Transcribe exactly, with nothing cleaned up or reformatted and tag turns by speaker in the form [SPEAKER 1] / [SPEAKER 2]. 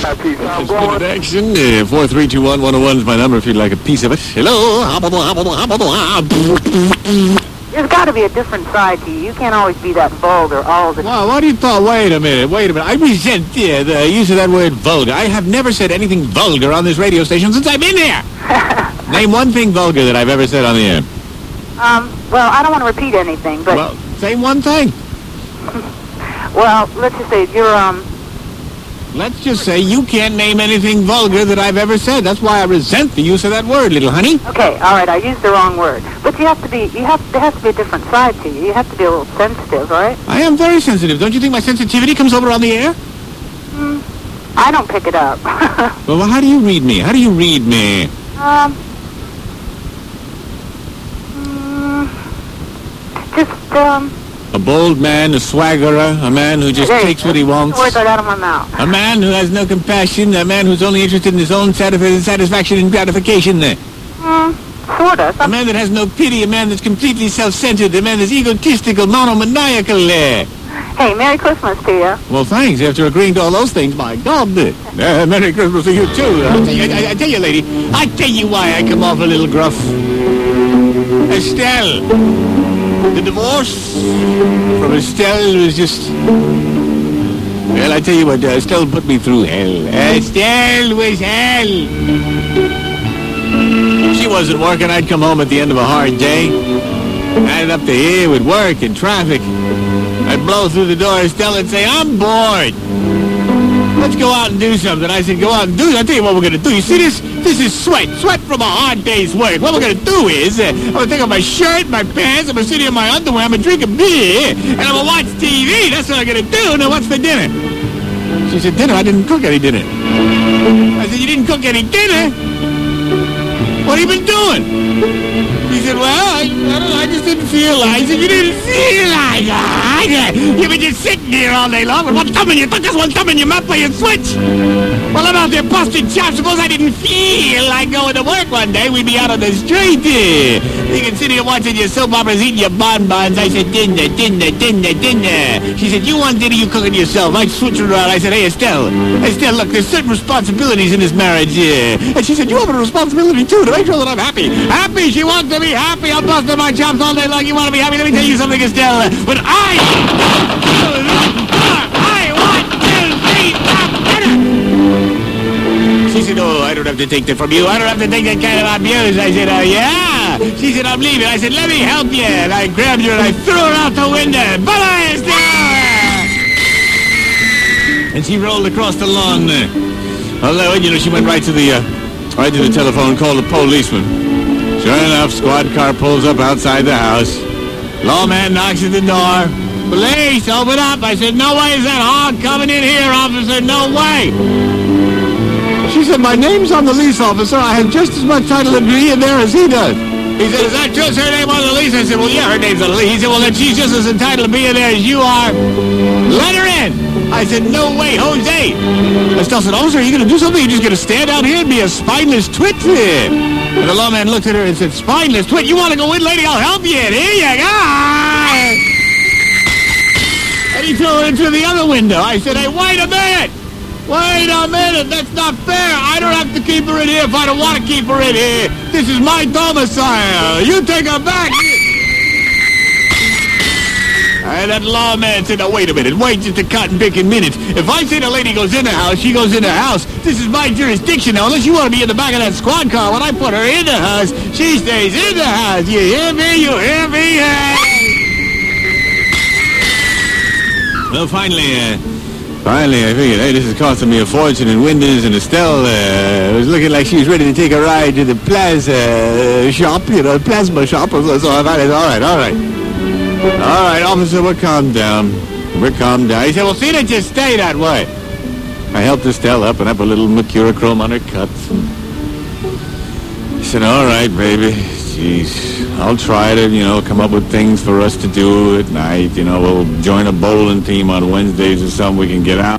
[SPEAKER 1] that piece. I'm
[SPEAKER 2] It's been
[SPEAKER 1] going.
[SPEAKER 2] an action. Uh, four three two one one oh one is my number if you'd like a piece of it. Hello?
[SPEAKER 3] There's got to be a different side to you. You can't always be that vulgar all the time.
[SPEAKER 2] Well, what do you thought? Wait a minute, wait a minute. I resent uh, the use of that word vulgar. I have never said anything vulgar on this radio station since I've been here. Name one thing vulgar that I've ever said on the air.
[SPEAKER 3] Um, well, I don't want to repeat anything, but...
[SPEAKER 2] Well, say one thing.
[SPEAKER 3] well, let's just say you're, um...
[SPEAKER 2] Let's just say you can't name anything vulgar that I've ever said. That's why I resent the use of that word, little honey.
[SPEAKER 3] Okay, all right, I used the wrong word. But you have to be, you have, there has to be a different side to you. You have to be a little sensitive, all right?
[SPEAKER 2] I am very sensitive. Don't you think my sensitivity comes over on the air?
[SPEAKER 3] Mm, I don't pick it up.
[SPEAKER 2] Well, well, how do you read me? How do you read me?
[SPEAKER 3] Um... Mm, just, um...
[SPEAKER 2] A bold man, a swaggerer, a man who just
[SPEAKER 3] There you
[SPEAKER 2] takes
[SPEAKER 3] go.
[SPEAKER 2] what he wants.
[SPEAKER 3] The words right out of my mouth.
[SPEAKER 2] A man who has no compassion, a man who's only interested in his own satisf- satisfaction and gratification. A
[SPEAKER 3] Mm, sort of. Some...
[SPEAKER 2] man that has no pity, a man that's completely self-centered, a man that's egotistical, monomaniacal. Uh.
[SPEAKER 3] Hey, Merry Christmas to you.
[SPEAKER 2] Well, thanks. After agreeing to all those things, my God. Uh, Merry Christmas to you, too. I tell you, I, I tell you, lady, I tell you why I come off a little gruff. Estelle. The divorce from Estelle was just... Well, I tell you what, uh, Estelle put me through hell. Estelle was hell. She wasn't working. I'd come home at the end of a hard day. Added up to here with work and traffic. I'd blow through the door, Estelle, and say, I'm bored. Let's go out and do something. I said, go out and do it. I'll tell you what we're going to do. You see this? This is sweat. Sweat from a hard day's work. What we're going to do is, uh, I'm going to take off my shirt, my pants, I'm going to sit here in my underwear, I'm going to drink a beer, and I'm going to watch T V. That's what I'm going to do. Now, what's for dinner? She said, dinner? I didn't cook any dinner. I said, you didn't cook any dinner? What have you been doing? He said, well, I, I don't know, I just didn't feel like. I said, you didn't feel like it. You've been just sitting here all day long with one thumb in your, just one thumb in your mouth playing Switch. Well, I'm out there busting chops. Suppose I didn't feel like going to work one day. We'd be out on the street. You can sit here watching your soap operas, eating your bonbons. I said, dinner, dinner, dinner, dinner. She said, you want dinner, you cook it yourself. I switched it around. I said, hey, Estelle. Estelle, look, there's certain responsibilities in this marriage. Yeah. And she said, you have a responsibility, too, to make sure that I'm happy. Happy. She wants to be happy. I'm busting my chops all day long. You want to be happy? Let me tell you something, Estelle. But I... I want to be happy. She said, oh, I don't have to take that from you. I don't have to take that kind of abuse. I said, oh, yeah. She said, I'm leaving. I said, let me help you. And I grabbed her and I threw her out the window. Bye-bye, Estelle. And she rolled across the lawn. Although, you know, she went right to the, uh, right to the telephone and called the policeman. Sure enough, squad car pulls up outside the house. Lawman knocks at the door. Police, open up. I said, no way is that hog coming in here, officer. No way. She said, my name's on the lease, officer. I have just as much title to be in there as he does. He said, is that just her name on the lease? I said, well, yeah, her name's on the lease. He said, well, then she's just as entitled to be in there as you are. Let her in. I said, no way, Jose. Estelle said, officer, are you going to do something? You're just going to stand out here and be a spineless twit? And the lawman looked at her and said, spineless twit? You want to go in, lady? I'll help you in. Here you go. And he threw her into the other window. I said, hey, wait a minute. Wait a minute, that's not fair. I don't have to keep her in here if I don't want to keep her in here. This is my domicile. You take her back. And that lawman said, now, wait a minute. Wait just a cotton-picking minute. If I say the lady goes in the house, she goes in the house. This is my jurisdiction now. Unless you want to be in the back of that squad car, when I put her in the house, she stays in the house. You hear me? You hear me? Hey! Well, finally, uh... Finally, I figured, hey, this is costing me a fortune in windows, and Estelle uh, was looking like she was ready to take a ride to the plaza uh, shop, you know, plasma shop. So I thought, all right, all right. All right, officer, we're calmed down. We're calmed down. He said, well, see that you stay that way. I helped Estelle up and up a little mercurochrome on her cuts. He said, all right, baby. Jeez, I'll try to, you know, come up with things for us to do at night. You know, we'll join a bowling team on Wednesdays or something. We can get out.